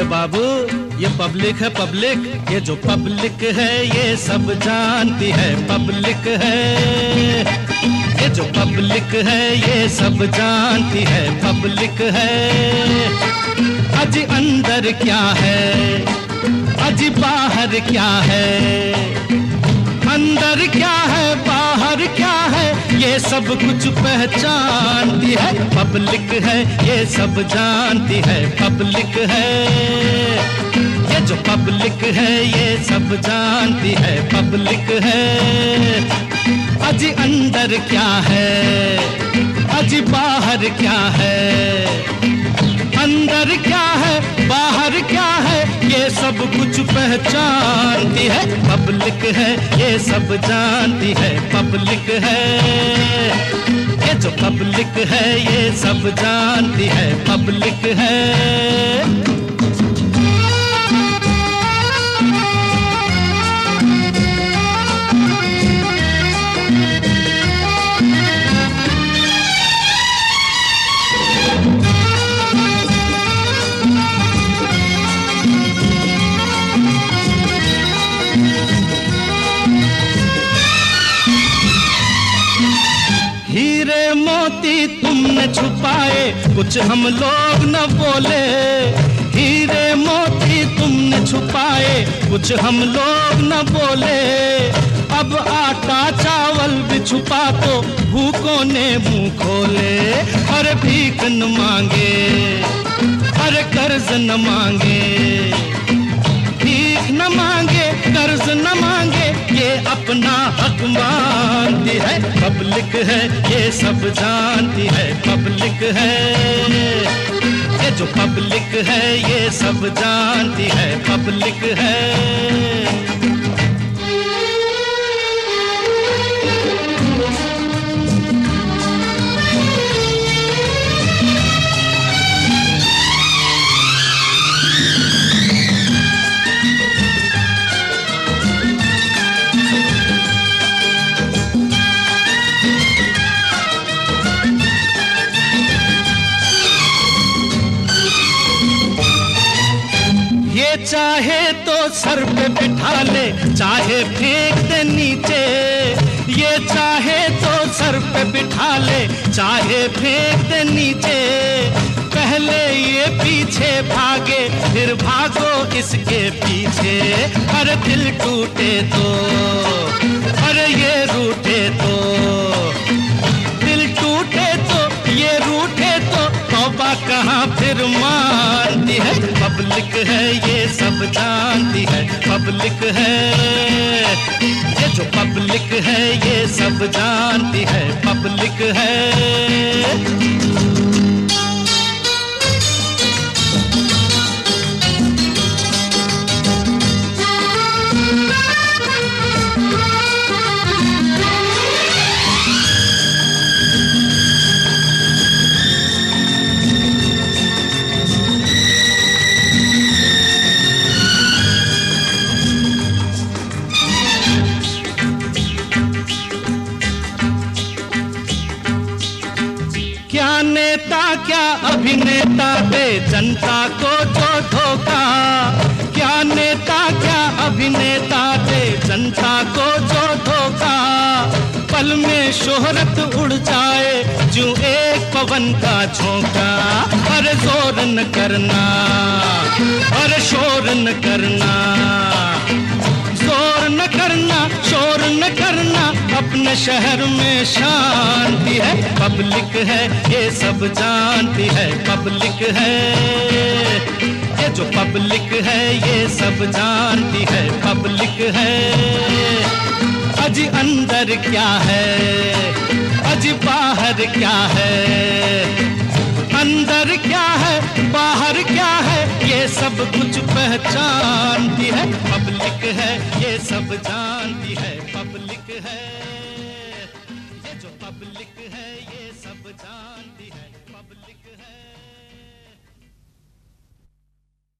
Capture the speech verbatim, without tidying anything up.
बाबू ये पब्लिक है पब्लिक, ये जो पब्लिक है ये सब जानती है पब्लिक है। ये जो पब्लिक है ये सब जानती है पब्लिक है। अजी अंदर क्या है, अजी बाहर क्या है, अंदर क्या है बाहर क्या है, ये सब कुछ पहचानती है पब्लिक है। ये सब जानती है पब्लिक है। ये जो पब्लिक है ये सब जानती है पब्लिक है। अजी अंदर क्या है, अजी बाहर क्या है, अंदर क्या है बाहर क्या है, ये सब कुछ पहचानती है पब्लिक है। ये सब जानती है पब्लिक है। ये जो पब्लिक है ये सब जानती है पब्लिक है। हीरे मोती तुमने छुपाए कुछ हम लोग न बोले, हीरे मोती तुमने छुपाए कुछ हम लोग न बोले। अब आटा चावल भी छुपा तो भूखों ने मुंह खोले। अरे भीख न मांगे, अरे कर्ज न मांगे, भीख न मांगे कर्ज न मांगे, ये अपना हक मानती है पब्लिक है। ये सब जानती है पब्लिक है। ये जो पब्लिक है ये सब जानती है पब्लिक है। चाहे तो सर पे बिठा ले, चाहे फेंक दे नीचे। ये चाहे तो सर पे बिठा ले, चाहे फेंक दे नीचे। पहले ये पीछे भागे फिर भागो इसके पीछे। अरे दिल टूटे तो, अरे ये रूठे तो, दिल टूटे तो ये रूठे तो तौबा कहाँ फिर मानती है पब्लिक है। ये सब जानती है पब्लिक है। ये जो पब्लिक है ये सब जानती है पब्लिक है। क्या नेता क्या अभिनेता दे जनता को जो धोखा, क्या नेता क्या अभिनेता दे जनता को जो धोखा। पल में शोहरत उड़ जाए जो एक पवन का झोंका। अरे जोर न करना, अरे शोर न करना, जोर न करना शोर न करना, अपने शहर में शांति है पब्लिक है। ये सब जानती है पब्लिक है। ये जो पब्लिक है ये सब जानती है पब्लिक है। अजी अंदर क्या है, अजी बाहर क्या है, अंदर क्या है बाहर क्या है, ये सब कुछ पहचानती है पब्लिक है। ये सब जानती है पब्लिक है। ये जो पब्लिक है ये सब जानती है पब्लिक है।